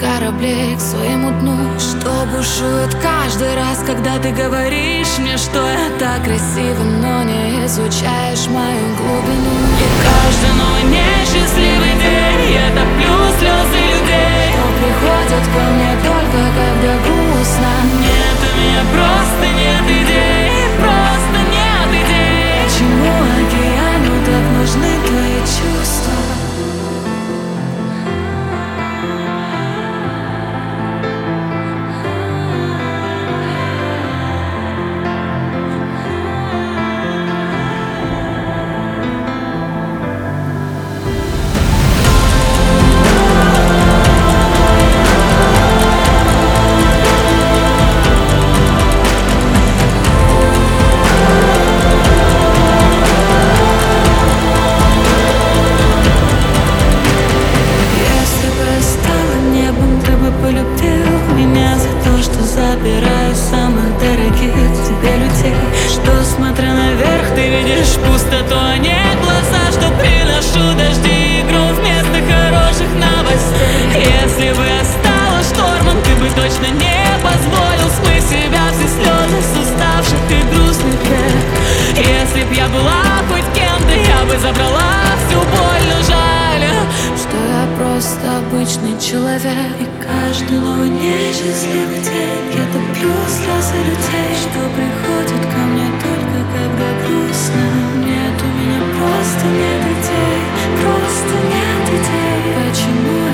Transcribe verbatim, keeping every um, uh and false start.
корабли к своему дну, что бушует каждый раз, когда ты говоришь мне, что я так красива, но не изучаешь мою глубину. И каждый новый несчастливый день я топлю слезы людей, кто приходят ко мне только когда грустно. Нет у меня просто нет идей, просто нет идей. Почему океану так нужны твои чувства? Забираю самых дорогих тебе людей, что, смотря наверх, ты видишь пустоту, а не глаза, что приношу дожди и гром вместо хороших новостей. Если бы я стала штормом, ты бы точно не позволил смыть себя все слезы с уставших и грустных век. Если б я была хоть кем-то, я бы забрала всю боль, но жаль, что я просто обычный человек. И каждый новый несчастливый день я топлю слезы людей, что приходят ко мне только когда грустно. Нет у меня просто нет идей, просто нет идей. Почему